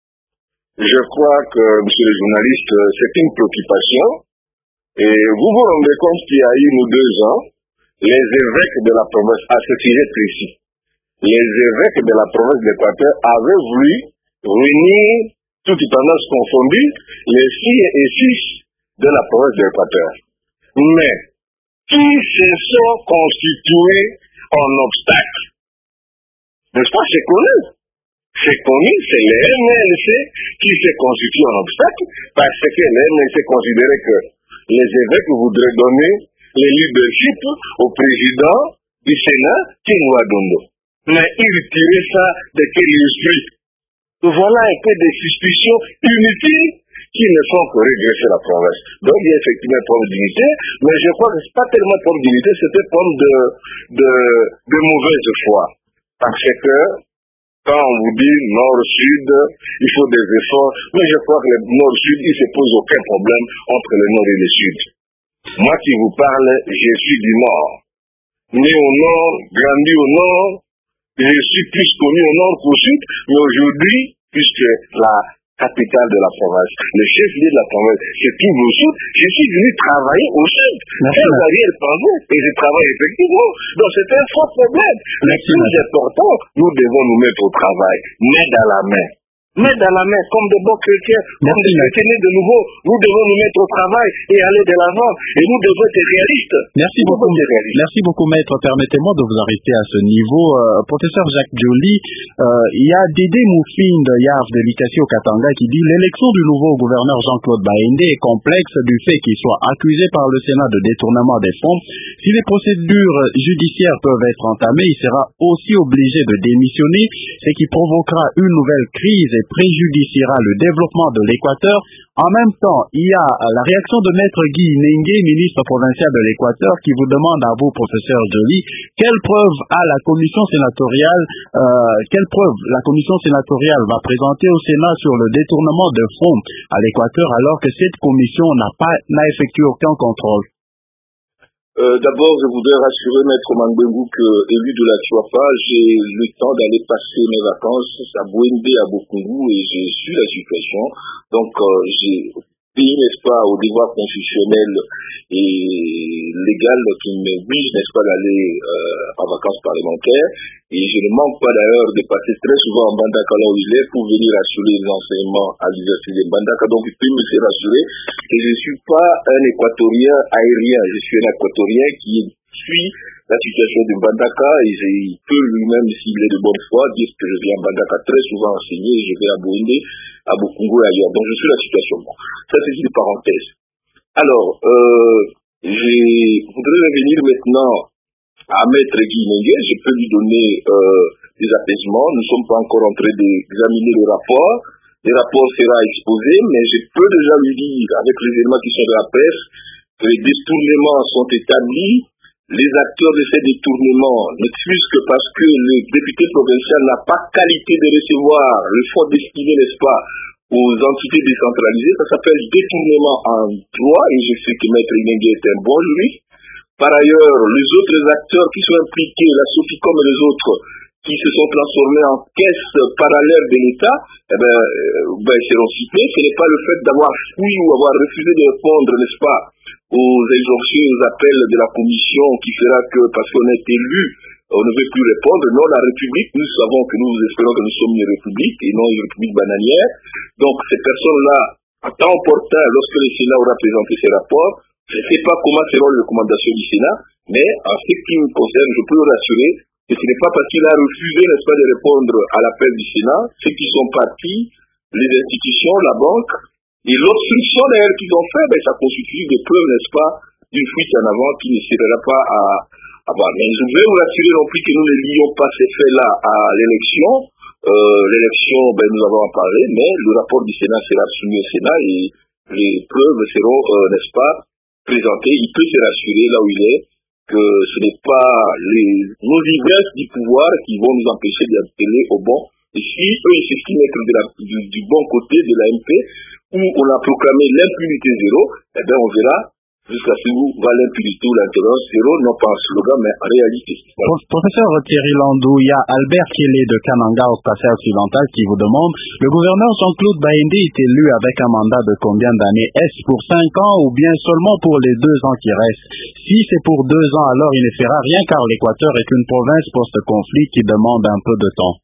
Je crois que, monsieur le journaliste, c'est une préoccupation. Et vous vous rendez compte qu'il y a une ou deux ans, les évêques de la province, à ce sujet précis, les évêques de la province d'Équateur avaient voulu réunir, toutes tendances confondues, les filles et fils de la province d'Équateur. Mais, qui se sont constitués en obstacle? N'est-ce pas? C'est connu. C'est connu, c'est le M L C qui s'est constitué en obstacle, parce que le M L C considérait que les évêques voudraient donner le leadership au président du Sénat, Kingwa Dondo. Mais il tirait ça de quel esprit? Voilà un peu des suspicions inutiles qui ne font que régresser la province. Donc il y a effectivement un problème d'unité, mais je crois que ce n'est pas tellement un problème d'unité, c'est un problème de, de, de mauvaise foi. Parce que quand on vous dit nord-sud, il faut des efforts, mais je crois que le nord-sud, il ne se pose aucun problème entre le nord et le sud. Moi qui vous parle, je suis du nord. Né au nord, grandi au nord, je suis plus connu au nord qu'au sud, mais aujourd'hui, puisque la capitale de la province, le chef-lieu de la province, c'est tout au sud, je suis venu travailler au sud. Sans arrière-pensée, et je travaille effectivement. Donc c'est un fort problème. Le plus important, nous devons nous mettre au travail, main dans la main. Main dans la main, comme de bons chrétiens, comme des chrétiens de nouveau, nous devons nous mettre au travail et aller de l'avant. Et nous devons être réalistes. Merci beaucoup, réalistes. Merci beaucoup, maître. Permettez-moi de vous arrêter à ce niveau. Euh, professeur Jacques Joly, euh, il y a Dédé Moufine de Yars de l'Ikasi au Katanga qui dit « L'élection du nouveau gouverneur Jean-Claude Baïndé est complexe du fait qu'il soit accusé par le Sénat de détournement des fonds. Si les procédures judiciaires peuvent être entamées, il sera aussi obligé de démissionner, ce qui provoquera une nouvelle crise et préjudiciera le développement de l'Équateur. En même temps, il y a la réaction de Maître Guy Nengue, ministre provincial de l'Équateur, qui vous demande à vous, professeur Joly, quelle preuve a la commission sénatoriale, euh, quelle preuve la commission sénatoriale va présenter au Sénat sur le détournement de fonds à l'Équateur alors que cette commission n'a pas, n'a effectué aucun contrôle? Euh, D'abord, je voudrais rassurer Maître Mangbengu que, élu de la Tchouapa, j'ai le temps d'aller passer mes vacances à Bouendé, à Bokungu, et j'ai su la situation. Donc, euh, j'ai payé, n'est-ce pas, au devoir constitutionnel et légal qui m'oblige, n'est-ce pas, d'aller euh, en vacances parlementaires. Et je ne manque pas d'ailleurs de passer très souvent en Mbandaka là où il est pour venir assurer les enseignements à l'université de Mbandaka. Donc il peut me faire rassurer que je ne suis pas un équatorien aérien, je suis un équatorien qui suit la situation de Mbandaka et je, il peut lui-même, s'il est de bonne foi, dire que je viens à Mbandaka très souvent enseigner, je vais à Bouindé, à Bokungu et ailleurs. Donc je suis la situation. Bon, ça c'est une parenthèse. Alors, euh, je voudrais revenir maintenant à Maître Guy Nengue. Je peux lui donner euh, des apaisements. Nous ne sommes pas encore en train d'examiner le rapport. Le rapport sera exposé, mais je peux déjà lui dire, avec les éléments qui sont de la presse, que les détournements sont établis. Les acteurs de ces détournements, ne fût-ce que parce que le député provincial n'a pas qualité de recevoir le fonds destiné, n'est-ce pas, aux entités décentralisées, ça s'appelle détournement en droit, et je sais que Maître Inengue est un bon juriste. Par ailleurs, les autres acteurs qui sont impliqués, la Soficom et les autres, qui se sont transformés en caisses parallèles de l'État, eh ben, euh, ben, seront cités. Ce n'est pas le fait d'avoir fui ou avoir refusé de répondre, n'est-ce pas, aux injonctions, aux appels de la commission qui fera que, parce qu'on est élu, on ne veut plus répondre. Non, la République, nous savons que nous espérons que nous sommes une République et non une République bananière. Donc, ces personnes-là, à temps opportun, lorsque le Sénat aura présenté ses rapports, je ne sais pas comment seront les recommandations du Sénat, mais en ce qui me concerne, je peux vous rassurer que ce n'est pas parce qu'il a refusé, n'est-ce pas, de répondre à l'appel du Sénat, ceux qui sont partis, les institutions, la banque, et l'obstruction d'ailleurs qu'ils ont fait, ben, ça constitue des preuves, n'est-ce pas, d'une fuite en avant qui ne sera pas à avoir. Mais je veux vous rassurer non plus que nous ne lions pas ces faits-là à l'élection. Euh, l'élection, ben, nous avons en parlé, mais le rapport du Sénat sera soumis au Sénat et les preuves seront, euh, n'est-ce pas, présentées. Il peut se rassurer là où il est que ce n'est pas les, nos ivresses du pouvoir qui vont nous empêcher d'appeler au bon. Et si eux, ils s'estiment être de la, du, du bon côté de la M P, où on a proclamé l'impunité zéro, eh bien on verra jusqu'à ce où va l'impunité ou l'intolérance zéro, non pas en slogan, mais en réalité. Voilà. Professeur Thierry Landou, il y a Albert Kielé de Kananga au Passé occidental qui vous demande, le gouverneur Jean-Claude Baïndé est élu avec un mandat de combien d'années? Est-ce pour cinq ans ou bien seulement pour les deux ans qui restent? Si c'est pour deux ans, alors il ne fera rien car l'Équateur est une province post-conflit qui demande un peu de temps.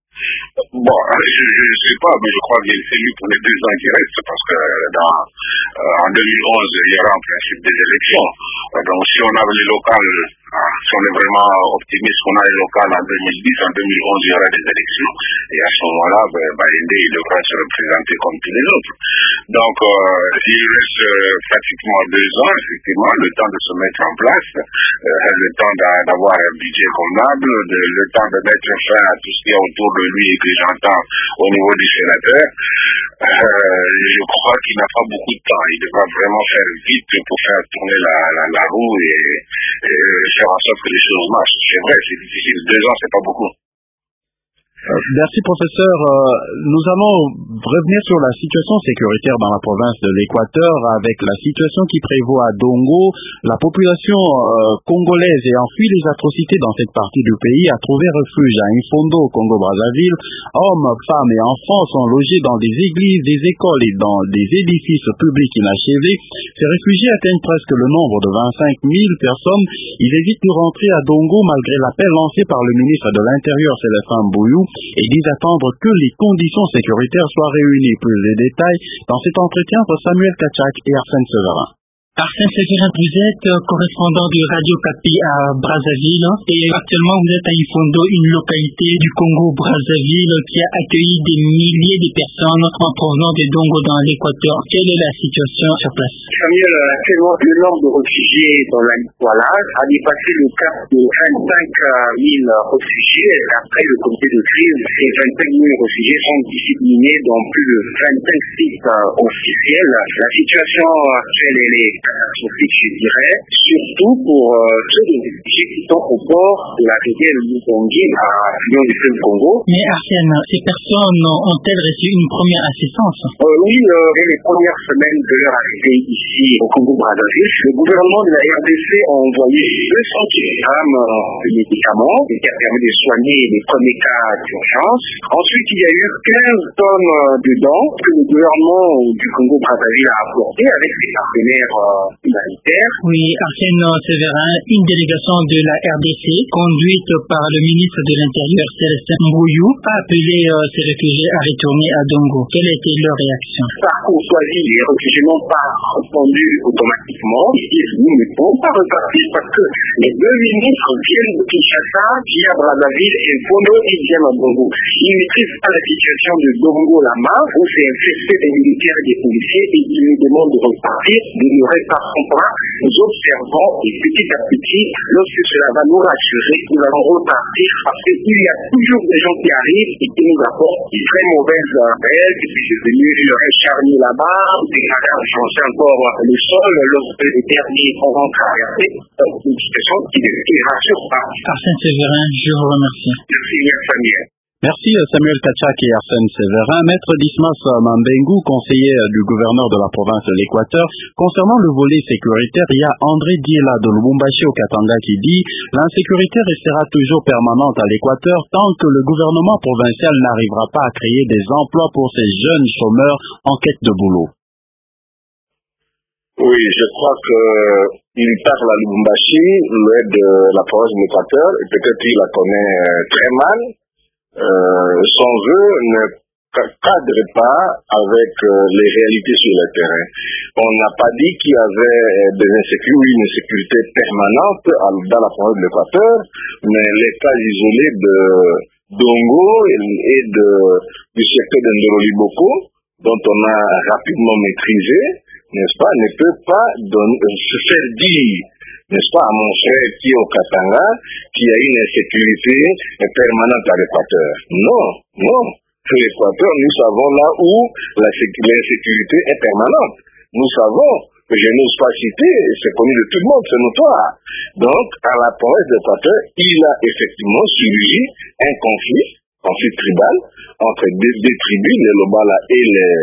Bon, je ne sais pas, mais je crois qu'il est élu pour les deux ans qui restent, parce que dans, euh, en deux mille onze, il y aura en principe des élections. Donc si on a les locales, si on est vraiment optimiste qu'on a les locales en deux mille dix, en deux mille onze, il y aura des élections. Et à ce moment-là, ben, Baïndé, il devra se représenter comme tous les autres. Donc, euh, il reste euh, pratiquement deux ans, effectivement, le temps de se mettre en place, euh, le temps d'avoir un budget convenable, de, le temps de mettre fin à tout ce qu'il y a autour de lui et que j'entends au niveau du sénateur. Euh, je crois qu'il n'a pas beaucoup de temps. Il devra vraiment faire vite pour faire tourner la, la, la roue et, et faire en sorte que les choses marchent. C'est vrai, c'est difficile. Deux ans, c'est pas beaucoup. Merci professeur. Nous allons revenir sur la situation sécuritaire dans la province de l'Équateur avec la situation qui prévaut à Dongo. La population euh, congolaise ayant fui les atrocités dans cette partie du pays a trouvé refuge à Infondo, au Congo-Brazzaville. Hommes, femmes et enfants sont logés dans des églises, des écoles et dans des édifices publics inachevés. Ces réfugiés atteignent presque le nombre de vingt-cinq mille personnes. Ils évitent de rentrer à Dongo malgré l'appel lancé par le ministre de l'Intérieur, Sélestin Bouyou, et disent attendre que les conditions sécuritaires soient réunies. Plus de détails dans cet entretien entre Samuel Kachak et Arsène Severin. Arsène Severin, vous êtes correspondant de Radio Kapi à Brazzaville et actuellement vous êtes à Infondo, une localité du Congo-Brazzaville qui a accueilli des milliers de personnes en provenance de Dongo dans l'Équateur. Quelle est la situation sur place? Samuel, actuellement le nombre de réfugiés dans la Nicolas a dépassé le cap de vingt-cinq mille réfugiés. Après le comité de crise, ces vingt-cinq mille réfugiés sont disciplinés dans plus de vingt-cinq sites officiels. La situation actuelle est catastrophique, je dirais, surtout pour euh, ceux des réfugiés qui sont au bord de la rivière Mukongi à l'Union du Fleuve Congo. Mais Arsène, ces personnes ont-elles reçu une première assistance? euh, Oui, euh, dès les premières semaines de leur arrivée ici au Congo-Brazzaville, le gouvernement de la R D C a envoyé deux cents kilogrammes de médicaments qui a permis de soigner les premiers cas d'urgence. Ensuite, il y a eu quinze tonnes de dents que le gouvernement du Congo-Brazzaville a apporté avec ses partenaires humanitaire. Oui, Arsène Severin, une délégation de la R D C, conduite par le ministre de l'Intérieur, Sélestin Bouyou, a appelé euh, ces réfugiés à retourner à Dongo. Quelle était leur réaction? Par courtoisie, les réfugiés n'ont pas répondu automatiquement. Ils disent, nous ne pouvons pas repartir parce que les deux ministres viennent de Kinshasa, via Brazzaville et Fondo, ils viennent à Dongo. Ils ne maîtrisent pas la situation de Dongo là-bas, où c'est infesté des militaires et des policiers, et ils nous demandent de repartir, de nous repartons pas, nous observons et petit à petit, lorsque cela va nous rassurer, nous allons repartir parce qu'il y a toujours des gens qui arrivent et qui nous apportent des très mauvaises appels, et puis c'est venu un charnier là-bas, des gens changé encore le sol, lorsque les derniers ont traversé, une situation qui ne rassure pas. Arsène Severin, je vous remercie. Merci, Samuel. Merci Samuel Kachak et Arsène Séverin. Maître Dismas Mambengu, conseiller du gouverneur de la province de l'Équateur. Concernant le volet sécuritaire, il y a André Diela de Lubumbashi au Katanga qui dit « L'insécurité restera toujours permanente à l'Équateur tant que le gouvernement provincial n'arrivera pas à créer des emplois pour ces jeunes chômeurs en quête de boulot. » Oui, je crois qu'il parle à Lubumbashi, l'aide de la province de l'Équateur, et peut-être qu'il la connaît très mal. Euh, son vœu ne cadre pas avec euh, les réalités sur le terrain. On n'a pas dit qu'il y avait des insécurités, une insécurité permanente dans la province de l'Équateur, mais les cas isolés de Dongo et de, du secteur de Ndoroliboko, dont on a rapidement maîtrisé, n'est-ce pas, ne peut pas donner, se faire dire, n'est-ce pas, à mon frère qui est au Katanga, qu'il y a une insécurité permanente à l'Équateur. Non, non. Sur l'Équateur, nous savons là où l'insécurité est permanente. Nous savons, que je n'ose pas citer, c'est connu de tout le monde, c'est notoire. Donc, à la province d'Équateur, il a effectivement surgi un conflit, conflit tribal, entre deux, deux tribus, les Lobala et les,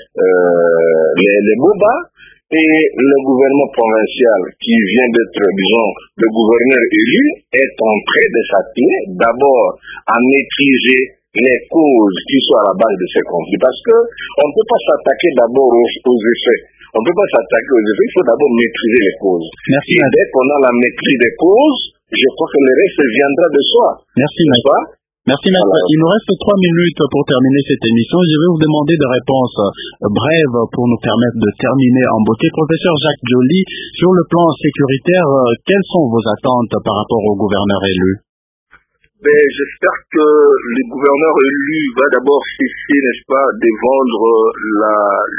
euh, les, les Boba. Et le gouvernement provincial qui vient d'être, disons, le gouverneur élu, est en train de s'atteler d'abord à maîtriser les causes qui sont à la base de ces conflits. Parce que on ne peut pas s'attaquer d'abord aux, aux effets. On ne peut pas s'attaquer aux effets, il faut d'abord maîtriser les causes. Merci. Et dès qu'on a la maîtrise des causes, je crois que le reste viendra de soi. Merci, maître. Merci, maître. Il nous reste trois minutes pour terminer cette émission. Je vais vous demander des réponses brèves pour nous permettre de terminer en beauté. Professeur Jacques Joly, sur le plan sécuritaire, quelles sont vos attentes par rapport au gouverneur élu? Ben, j'espère que le gouverneur élu va d'abord cesser, n'est-ce pas, de vendre la,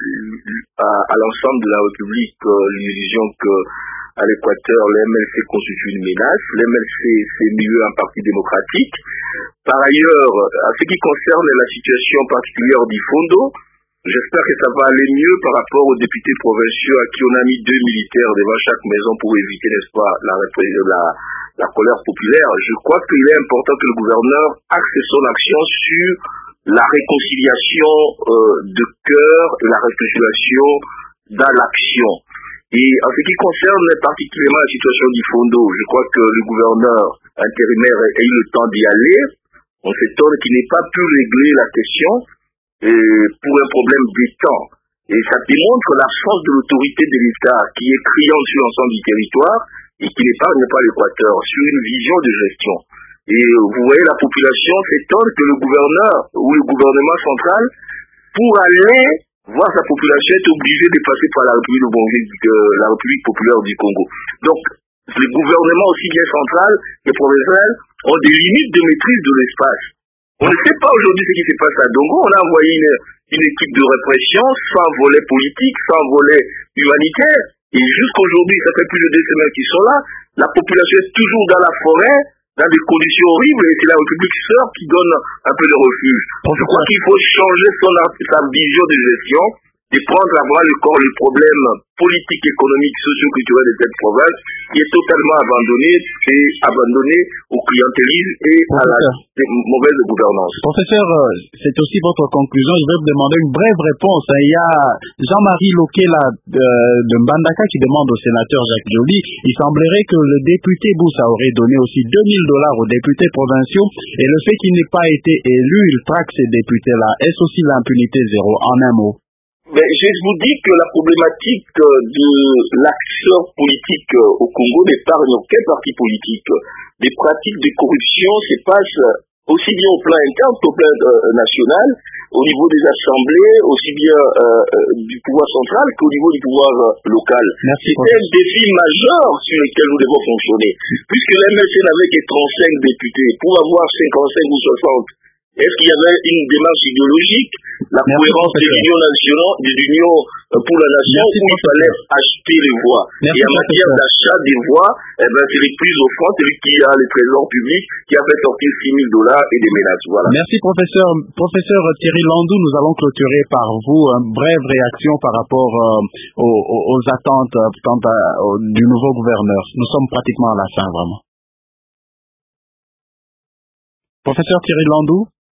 à, à l'ensemble de la République l'illusion que à l'Équateur, l'M L C constitue une menace. L'M L C, c'est mieux un parti démocratique. Par ailleurs, à ce qui concerne la situation particulière d'Ifondo, j'espère que ça va aller mieux par rapport aux députés provinciaux à qui on a mis deux militaires devant chaque maison pour éviter, n'est-ce pas, la, la, la colère populaire. Je crois qu'il est important que le gouverneur axe son action sur la réconciliation euh, de cœur et la réconciliation dans l'action. Et en ce qui concerne particulièrement la situation d'Ifondo, je crois que le gouverneur intérimaire a eu le temps d'y aller. On s'étonne qu'il n'ait pas pu régler la question euh, pour un problème d'état. Et ça démontre la force de l'autorité de l'État qui est criante sur l'ensemble du territoire et qui n'épargne pas l'Équateur sur une vision de gestion. Et vous voyez, la population s'étonne que le gouverneur ou le gouvernement central, pour aller voir sa population, est obligé de passer par la République, de la République populaire du Congo. Donc, les gouvernements aussi bien central que provincial ont des limites de maîtrise de l'espace. On ne sait pas aujourd'hui ce qui se passe à Dongo. On a envoyé une, une équipe de répression sans volet politique, sans volet humanitaire. Et jusqu'aujourd'hui, ça fait plus de deux semaines qu'ils sont là. La population est toujours dans la forêt, dans des conditions horribles, et c'est la République sœur qui donne un peu de refuge. Je crois qu'il faut changer son, sa vision de gestion et prendre à bras le corps les problèmes politiques, économiques, socio-culturels de cette province qui est totalement abandonnée et abandonnée au clientélisme et à la mauvaise gouvernance. Professeur, c'est aussi votre conclusion. Je vais vous demander une brève réponse. Il y a Jean-Marie Lokela de, de Mbandaka qui demande au sénateur Jacques Joly. Il semblerait que le député Boussa aurait donné aussi deux mille dollars aux députés provinciaux et le fait qu'il n'ait pas été élu, il traque ces députés-là. Est-ce aussi l'impunité zéro? En un mot. Mais je vous dis que la problématique de l'action politique au Congo n'épargne aucun parti politique. Les pratiques de corruption se passent aussi bien au plan interne qu'au plan euh, national, au niveau des assemblées, aussi bien euh, du pouvoir central qu'au niveau du pouvoir euh, local. C'est un défi majeur sur lequel nous devons fonctionner. Puisque l'M L C n'avait que trente-cinq députés, pour avoir cinquante-cinq ou soixante, est-ce qu'il y avait une démarche idéologique, la Merci cohérence de l'Union nationale, de l'Union pour la nation, Merci où il fallait acheter les voix? Merci Et en matière d'achat des voix, eh ben, c'est les plus offrantes, celui qui a les trésors publics, qui a fait sortir six mille dollars et des menaces. Voilà. Merci professeur. Professeur Thierry Landou, nous allons clôturer par vous une brève réaction par rapport euh, aux, aux attentes euh, quant à, euh, du nouveau gouverneur. Nous sommes pratiquement à la fin, vraiment. Professeur Thierry Landou.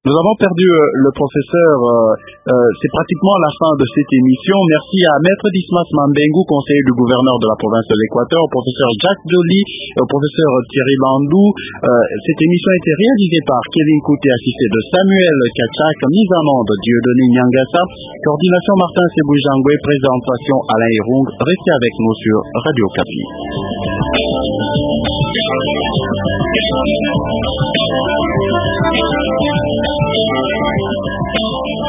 Nous avons perdu euh, le professeur, euh, euh, c'est pratiquement la fin de cette émission. Merci à Maître Dismas Mambengu, conseiller du gouverneur de la province de l'Équateur, au professeur Jack Joly et au professeur Thierry Landou. Euh, cette émission a été réalisée par Kevin Kouté, assisté de Samuel Kachak, mise en onde Dieudonné Nyangassa, coordination Martin Sebouijangwe, présentation Alain Irung. Restez avec nous sur Radio Kapi. Thank you.